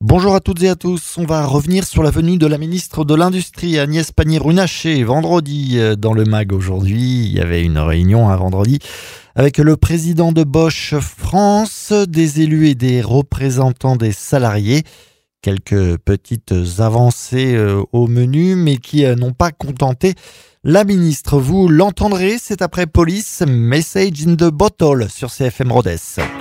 Bonjour à toutes et à tous. On va revenir sur la venue de la ministre de l'Industrie, Agnès Pannier-Runacher, vendredi dans le MAG aujourd'hui. Il y avait une réunion vendredi avec le président de Bosch France, des élus et des représentants des salariés. Quelques petites avancées au menu, mais qui n'ont pas contenté la ministre. Vous l'entendrez, c'est après Police, Message in the Bottle sur CFM Rhodes.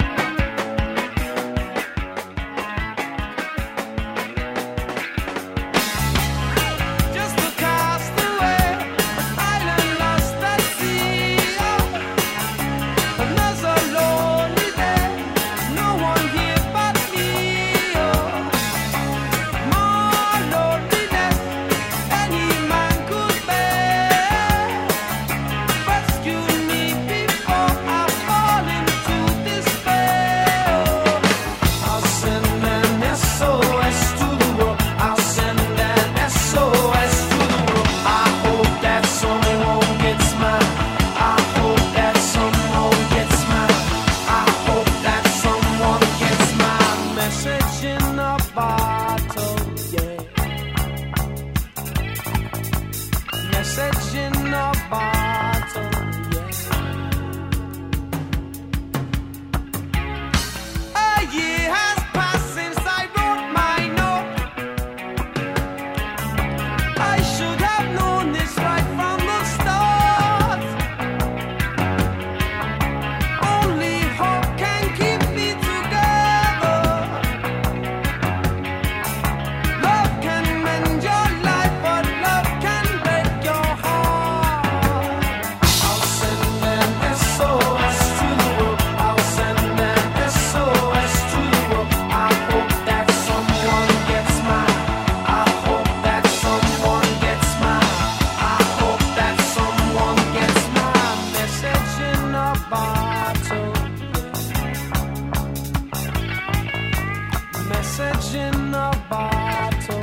Message in a bottle, yeah. A year has passed since I wrote my note. I should have known this right from the start. Only hope can keep me together. Love can mend your life, but love can break your heart. I'll send an SOS to the world. I'll send an SOS to the world. I hope that someone gets mine. I hope that someone gets mine. I hope that someone gets my message in a bottle. Message in a bottle.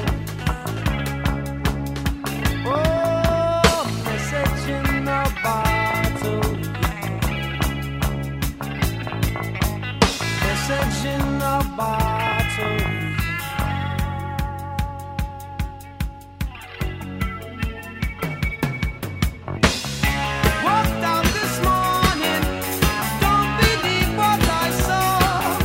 Oh, message in a bottle. Message in a bottle. Walked out this morning, don't believe what I saw.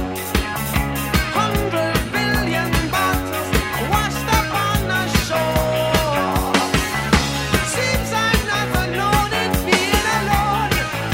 100 billion bottles washed up on the shore. Seems I'm not alone in being alone.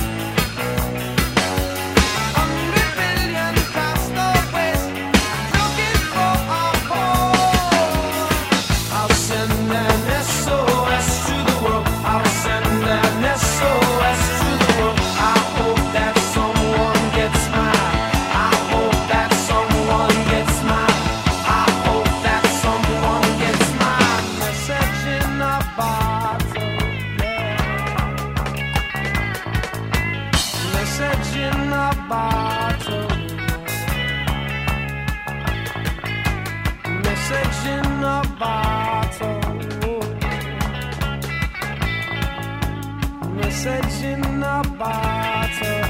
100 billion castaways looking for a home. I'll send an SOS to the world. I'll send an SOS to the world. I hope that someone gets mine. I hope that someone gets mine. I hope that someone gets mine. Message in a bottle, yeah. Message in a bottle. Message in a bottle. Message in a bottle.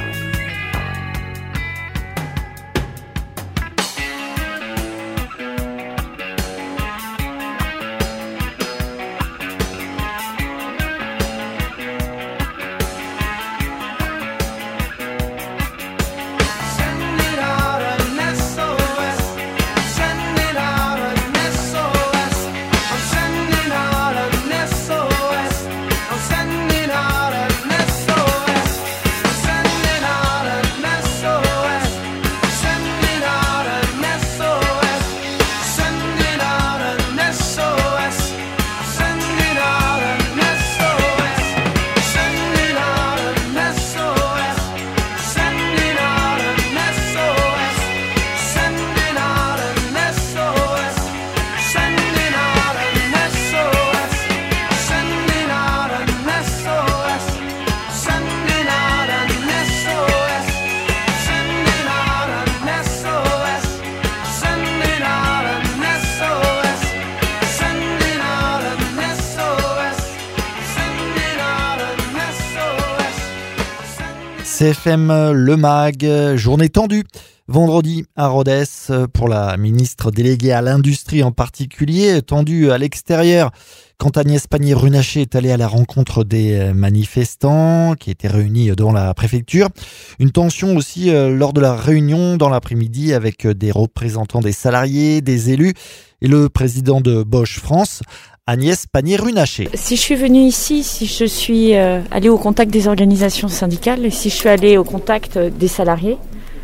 Send it out an SOS. Send it out an SOS. I'm sending out an SOS. I'm sending out an SOS. Sending out an SOS. Sending out an SOS. Sending out an SOS. Sending out an SOS. Sending out an SOS. Sending out an SOS. Sending out an SOS. Sending out an SOS. Sending out an SOS. Sending out an SOS. Sending out an SOS. Sending out an SOS. Sending out an SOS. Sending out an SOS. CFM Le MAG, journée tendue Vendredi à Rodez, pour la ministre déléguée à l'industrie en particulier, tendue à l'extérieur, quand Agnès Pannier-Runacher est allée à la rencontre des manifestants qui étaient réunis devant la préfecture. Une tension aussi lors de la réunion dans l'après-midi avec des représentants des salariés, des élus et le président de Bosch France, Agnès Pannier-Runacher. Si je suis venue ici, si je suis allée au contact des organisations syndicales et si je suis allée au contact des salariés,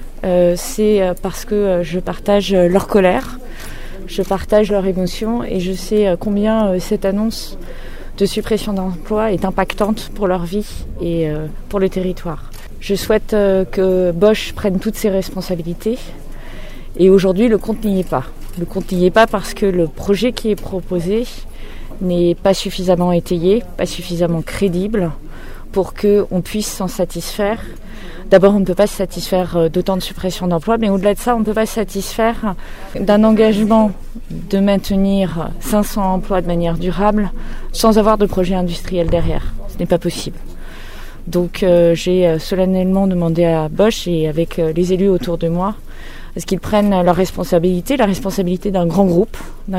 c'est parce que je partage leur colère, je partage leur émotion et je sais combien cette annonce de suppression d'emplois est impactante pour leur vie et pour le territoire. Je souhaite que Bosch prenne toutes ses responsabilités et aujourd'hui le compte n'y est pas. Le compte n'y est pas parce que le projet qui est proposé n'est pas suffisamment étayé, pas suffisamment crédible pour qu'on puisse s'en satisfaire. D'abord, on ne peut pas se satisfaire d'autant de suppression d'emplois, mais au-delà de ça, on ne peut pas se satisfaire d'un engagement de maintenir 500 emplois de manière durable sans avoir de projet industriel derrière. Ce n'est pas possible. Donc j'ai solennellement demandé à Bosch et avec les élus autour de moi à ce qu'ils prennent leur responsabilité, la responsabilité d'un grand groupe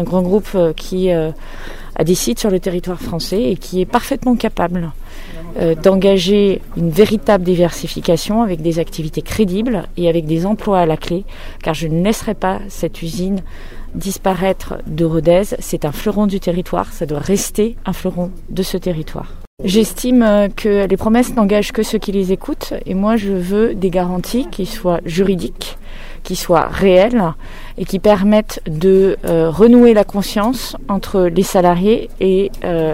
qui a des sites sur le territoire français et qui est parfaitement capable d'engager une véritable diversification avec des activités crédibles et avec des emplois à la clé, car je ne laisserai pas cette usine disparaître de Rodez. C'est un fleuron du territoire, ça doit rester un fleuron de ce territoire. J'estime que les promesses n'engagent que ceux qui les écoutent et moi je veux des garanties qui soient juridiques, qui soient réelles et qui permettent de renouer la confiance entre les salariés et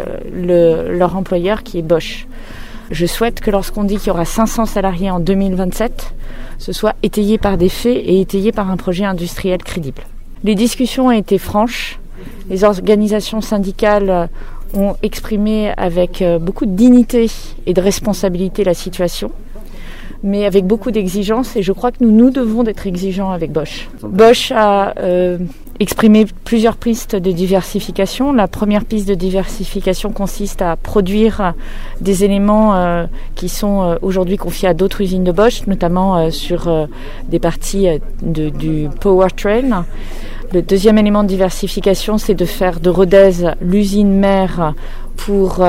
leur employeur qui est Bosch. Je souhaite que lorsqu'on dit qu'il y aura 500 salariés en 2027, ce soit étayé par des faits et étayé par un projet industriel crédible. Les discussions ont été franches, les organisations syndicales ont exprimé avec beaucoup de dignité et de responsabilité la situation, mais avec beaucoup d'exigence et je crois que nous devons d'être exigeants avec Bosch. Bosch a exprimé plusieurs pistes de diversification. La première piste de diversification consiste à produire des éléments qui sont aujourd'hui confiés à d'autres usines de Bosch, notamment sur des parties du powertrain. Le deuxième élément de diversification, c'est de faire de Rodez l'usine mère pour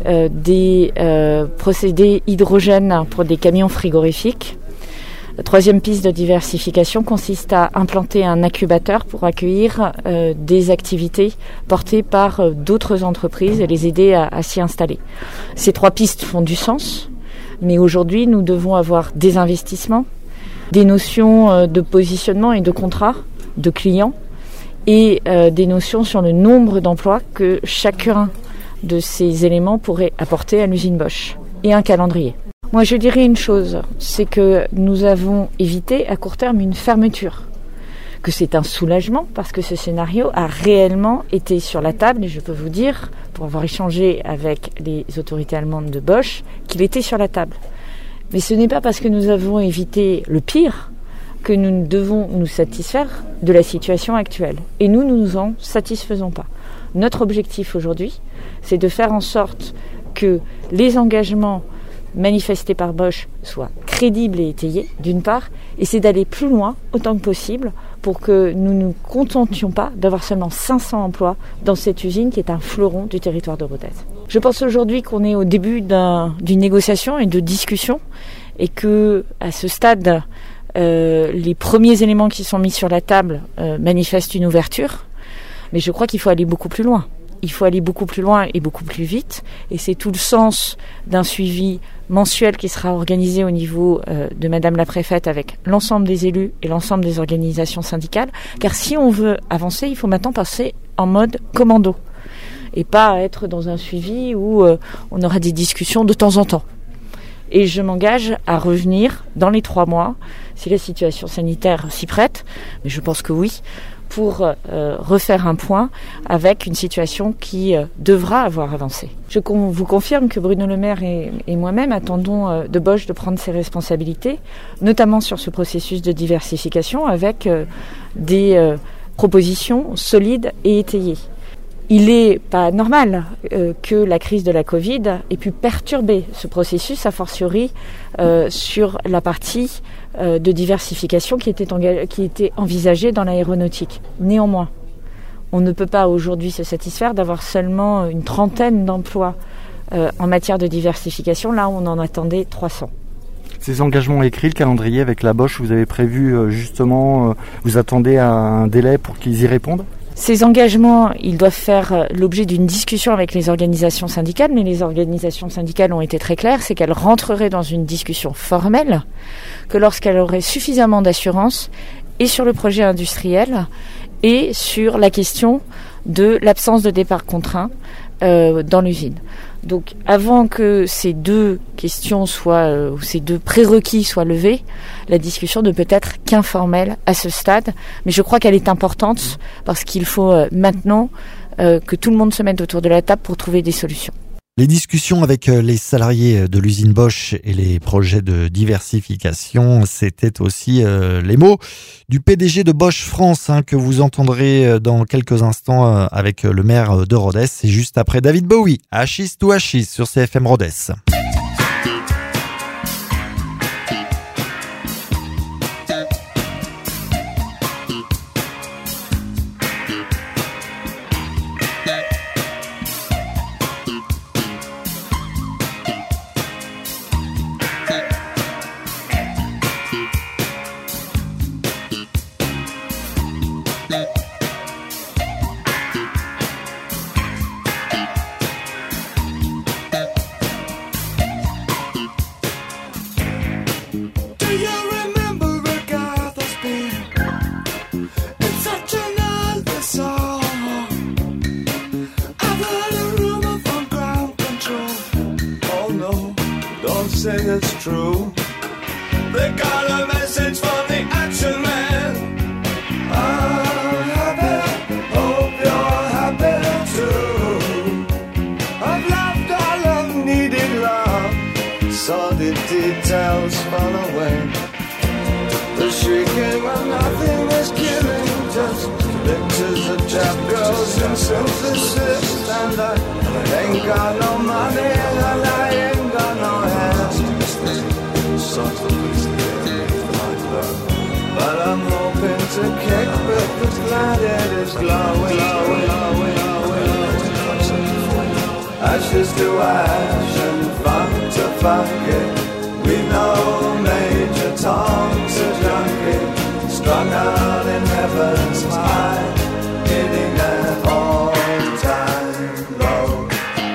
des procédés hydrogène pour des camions frigorifiques. La troisième piste de diversification consiste à implanter un incubateur pour accueillir des activités portées par d'autres entreprises et les aider à s'y installer. Ces trois pistes font du sens, mais aujourd'hui nous devons avoir des investissements, des notions de positionnement et de contrat de clients et des notions sur le nombre d'emplois que chacun de ces éléments pourrait apporter à l'usine Bosch et un calendrier. Moi je dirais une chose, c'est que nous avons évité à court terme une fermeture, que c'est un soulagement parce que ce scénario a réellement été sur la table et je peux vous dire, pour avoir échangé avec les autorités allemandes de Bosch, qu'il était sur la table. Mais ce n'est pas parce que nous avons évité le pire que nous devons nous satisfaire de la situation actuelle. Et nous nous en satisfaisons pas. Notre objectif aujourd'hui, c'est de faire en sorte que les engagements manifestés par Bosch soient crédibles et étayés, d'une part, et c'est d'aller plus loin autant que possible pour que nous ne nous contentions pas d'avoir seulement 500 emplois dans cette usine qui est un fleuron du territoire de Rodez. Je pense aujourd'hui qu'on est au début d'une négociation et de discussion et que à ce stade, les premiers éléments qui sont mis sur la table manifestent une ouverture, mais je crois qu'il faut aller beaucoup plus loin. Il faut aller beaucoup plus loin et beaucoup plus vite, et c'est tout le sens d'un suivi mensuel qui sera organisé au niveau de Madame la Préfète avec l'ensemble des élus et l'ensemble des organisations syndicales, car si on veut avancer, il faut maintenant passer en mode commando, et pas être dans un suivi où on aura des discussions de temps en temps. Et je m'engage à revenir dans les 3 mois, si la situation sanitaire s'y prête, mais je pense que oui, pour refaire un point avec une situation qui devra avoir avancé. Je vous confirme que Bruno Le Maire et moi-même attendons de Bosch de prendre ses responsabilités, notamment sur ce processus de diversification avec des propositions solides et étayées. il n'est pas normal que la crise de la Covid ait pu perturber ce processus, a fortiori sur la partie de diversification qui était envisagée dans l'aéronautique. Néanmoins, on ne peut pas aujourd'hui se satisfaire d'avoir seulement une trentaine d'emplois en matière de diversification. Là, on en attendait 300. Ces engagements écrits, le calendrier avec la Bosch, vous avez prévu vous attendez à un délai pour qu'ils y répondent ? Ces engagements, ils doivent faire l'objet d'une discussion avec les organisations syndicales, mais les organisations syndicales ont été très claires, c'est qu'elles rentreraient dans une discussion formelle, que lorsqu'elles auraient suffisamment d'assurance, et sur le projet industriel, et sur la question de l'absence de départ contraint dans l'usine. Donc avant que ces deux questions ces deux prérequis soient levés, la discussion ne peut être qu'informelle à ce stade, mais je crois qu'elle est importante parce qu'il faut maintenant que tout le monde se mette autour de la table pour trouver des solutions. Les discussions avec les salariés de l'usine Bosch et les projets de diversification, c'était aussi les mots du PDG de Bosch France que vous entendrez dans quelques instants avec le maire de Rodez. C'est juste après David Bowie, Ashes to Ashes sur CFM Rodez. Say it's true. They got a message from the action man. I'm happy, hope you're happy too. I've loved all I've needed love, saw the details fall away. The shrieking when nothing is killing, just pictures of trap girls and synthesis. And I ain't got no money and I ain't got no hands. But I'm hoping to kick with the planet is glowing. Ashes to ash and funk to funk it. We know Major Tom's a junkie, strung out in heaven's high, hitting an all-time low.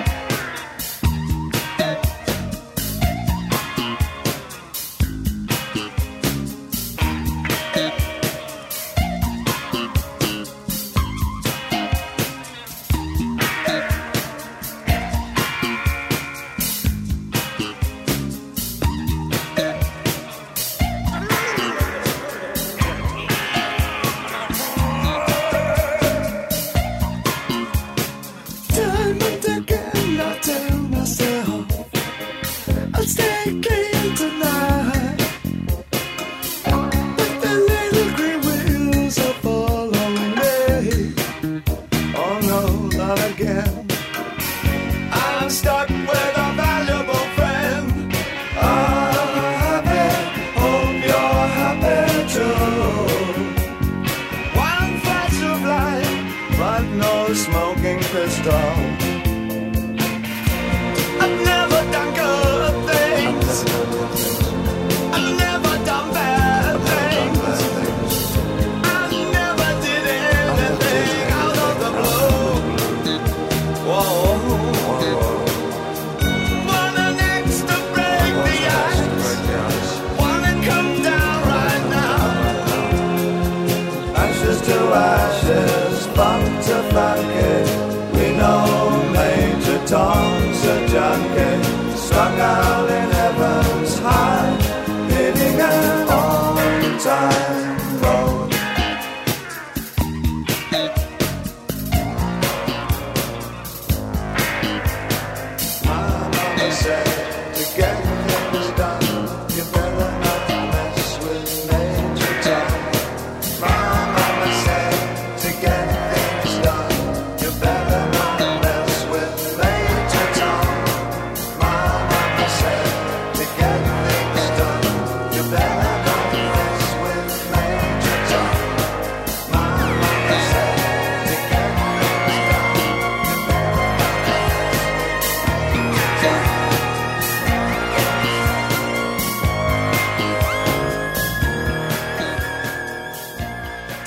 I'm stuck with a valuable friend. I'm happy, hope you're happy too. One flash of light, but no smoking pistol. I've never done good things. I've never done bad things. I never did anything out of the blue. Whoa. Wanna next to break the ice. Wanna come down right now. Ashes to ashes, funk to funk. We know Major Tom's a junkie, strung out in heaven's high, hitting an on-time road. My mama said, to get things done, you better not mess with Major Tom. My mama said, to get things done,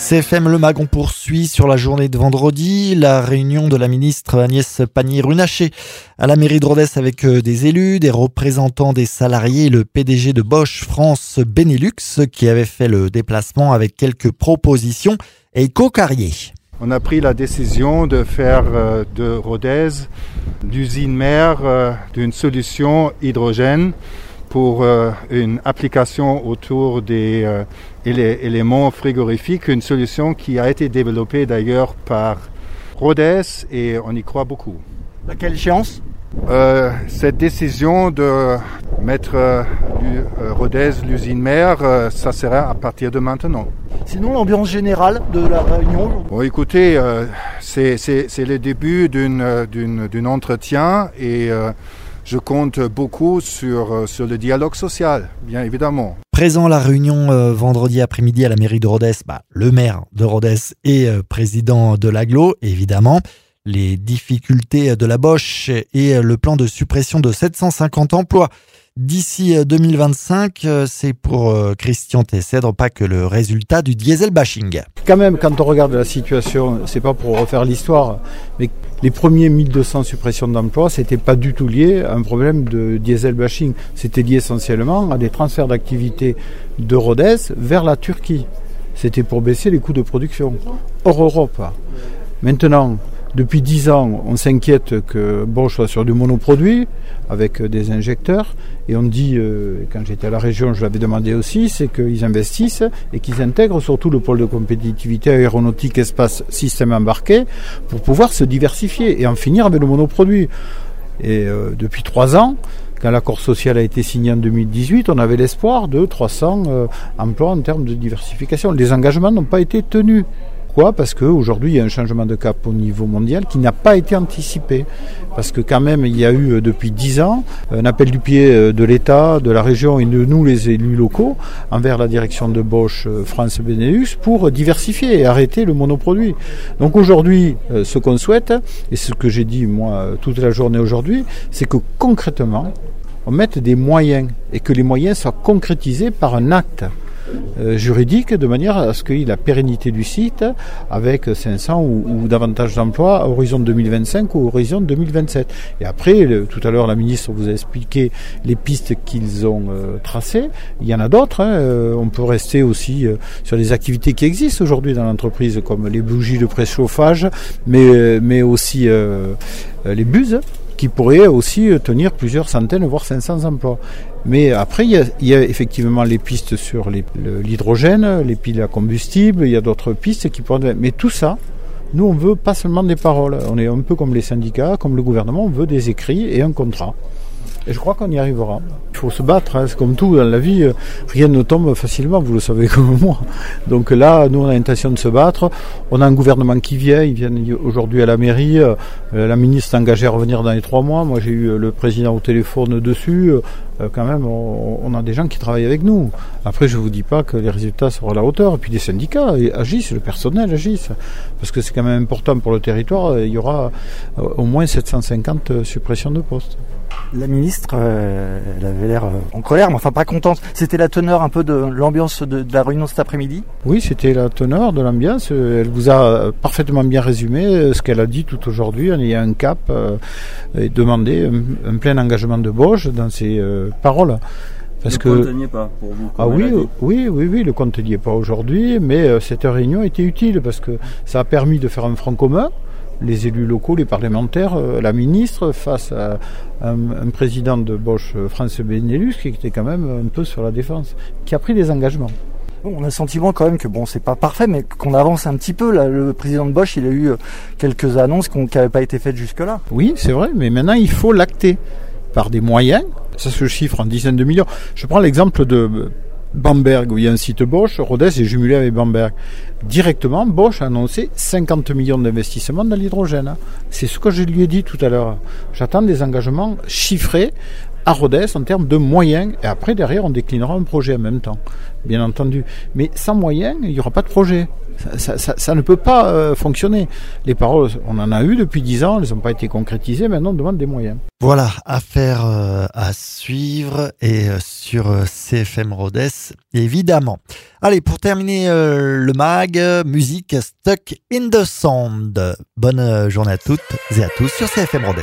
CFM Le Mag, on poursuit sur la journée de vendredi la réunion de la ministre Agnès Pannier-Runacher à la mairie de Rodez avec des élus, des représentants des salariés et le PDG de Bosch France Benelux qui avait fait le déplacement avec quelques propositions. Eiko Carrier. On a pris la décision de faire de Rodez l'usine mère d'une solution hydrogène pour une application autour des éléments frigorifiques, une solution qui a été développée d'ailleurs par Rodez et on y croit beaucoup. À quelle échéance ? Cette décision de mettre Rodez l'usine mère, ça sera à partir de maintenant. Sinon, l'ambiance générale de la réunion. Bon, écoutez, c'est le début d'un entretien et je compte beaucoup sur le dialogue social, bien évidemment. Présent à la réunion vendredi après-midi à la mairie de Rodez, le maire de Rodez et président de l'agglo, évidemment. Les difficultés de la Bosch et le plan de suppression de 750 emplois d'ici 2025, c'est pour Christian Tessèdre pas que le résultat du diesel bashing. Quand même, quand on regarde la situation, c'est pas pour refaire l'histoire, mais les premiers 1200 suppressions d'emplois, c'était pas du tout lié à un problème de diesel bashing. C'était lié essentiellement à des transferts d'activité de Rodez vers la Turquie. C'était pour baisser les coûts de production hors Europe. Maintenant, depuis 10 ans, on s'inquiète que Bosch soit sur du monoproduit avec des injecteurs. Et on dit, quand j'étais à la région, je l'avais demandé aussi, c'est qu'ils investissent et qu'ils intègrent surtout le pôle de compétitivité aéronautique, espace, système embarqué pour pouvoir se diversifier et en finir avec le monoproduit. Et depuis 3 ans, quand l'accord social a été signé en 2018, on avait l'espoir de 300 emplois en termes de diversification. Les engagements n'ont pas été tenus. Pourquoi ? Parce qu'aujourd'hui, il y a un changement de cap au niveau mondial qui n'a pas été anticipé. Parce que quand même, il y a eu depuis 10 ans un appel du pied de l'État, de la région et de nous, les élus locaux, envers la direction de Bosch France Benelux pour diversifier et arrêter le monoproduit. Donc aujourd'hui, ce qu'on souhaite, et ce que j'ai dit moi toute la journée aujourd'hui, c'est que concrètement, on mette des moyens et que les moyens soient concrétisés par un acte juridique de manière à ce qu'il y ait la pérennité du site avec 500 ou davantage d'emplois à horizon 2025 ou horizon 2027. Et après, tout à l'heure, la ministre vous a expliqué les pistes qu'ils ont tracées. Il y en a d'autres. On peut rester aussi sur les activités qui existent aujourd'hui dans l'entreprise, comme les bougies de préchauffage, mais aussi les buses, qui pourraient aussi tenir plusieurs centaines, voire 500 emplois. Mais après, il y a effectivement les pistes sur l'hydrogène, les piles à combustible, il y a d'autres pistes qui pourraient... Mais tout ça, nous, on veut pas seulement des paroles. On est un peu comme les syndicats, comme le gouvernement, on veut des écrits et un contrat. Et je crois qu'on y arrivera. Il faut se battre, c'est comme tout dans la vie, rien ne tombe facilement, vous le savez comme moi. Donc là, nous on a l'intention de se battre. On a un gouvernement qui vient, ils viennent aujourd'hui à la mairie, la ministre s'est engagée à revenir dans les 3 mois. Moi j'ai eu le président au téléphone dessus. Quand même, on a des gens qui travaillent avec nous. Après, je vous dis pas que les résultats seront à la hauteur. Et puis les syndicats agissent, le personnel agisse. Parce que c'est quand même important pour le territoire. Il y aura au moins 750 suppressions de postes. La ministre, elle avait l'air en colère, mais enfin pas contente. C'était la teneur un peu de l'ambiance de la réunion cet après-midi ? Oui, c'était la teneur de l'ambiance. Elle vous a parfaitement bien résumé ce qu'elle a dit tout aujourd'hui. Il y a un cap et demandé un plein engagement de Bosch dans ses paroles. Parce le compte n'y est pas pour vous. Ah oui, le compte n'y est pas aujourd'hui, mais cette réunion était utile parce que ça a permis de faire un front commun. Les élus locaux, les parlementaires, la ministre, face à un président de Bosch France Benelux qui était quand même un peu sur la défense, qui a pris des engagements. Bon, on a le sentiment quand même que c'est pas parfait, mais qu'on avance un petit peu. Là, le président de Bosch, il a eu quelques annonces qui n'avaient pas été faites jusque-là. Oui, c'est vrai, mais maintenant il faut l'acter par des moyens. Ça se chiffre en dizaines de millions. Je prends l'exemple de Bamberg, où il y a un site Bosch, Rodez est jumelé avec Bamberg. Directement, Bosch a annoncé 50 millions d'investissements dans l'hydrogène. C'est ce que je lui ai dit tout à l'heure. J'attends des engagements chiffrés à Rodez en termes de moyens. Et après, derrière, on déclinera un projet en même temps, bien entendu. Mais sans moyens, il n'y aura pas de projet. Ça ne peut pas fonctionner. Les paroles, on en a eu depuis 10 ans, elles n'ont pas été concrétisées, maintenant on demande des moyens. Voilà, affaire à suivre et sur CFM Rodez, évidemment. Allez, pour terminer le mag, musique Stuck in the Sound. Bonne journée à toutes et à tous sur CFM Rodez.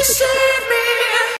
say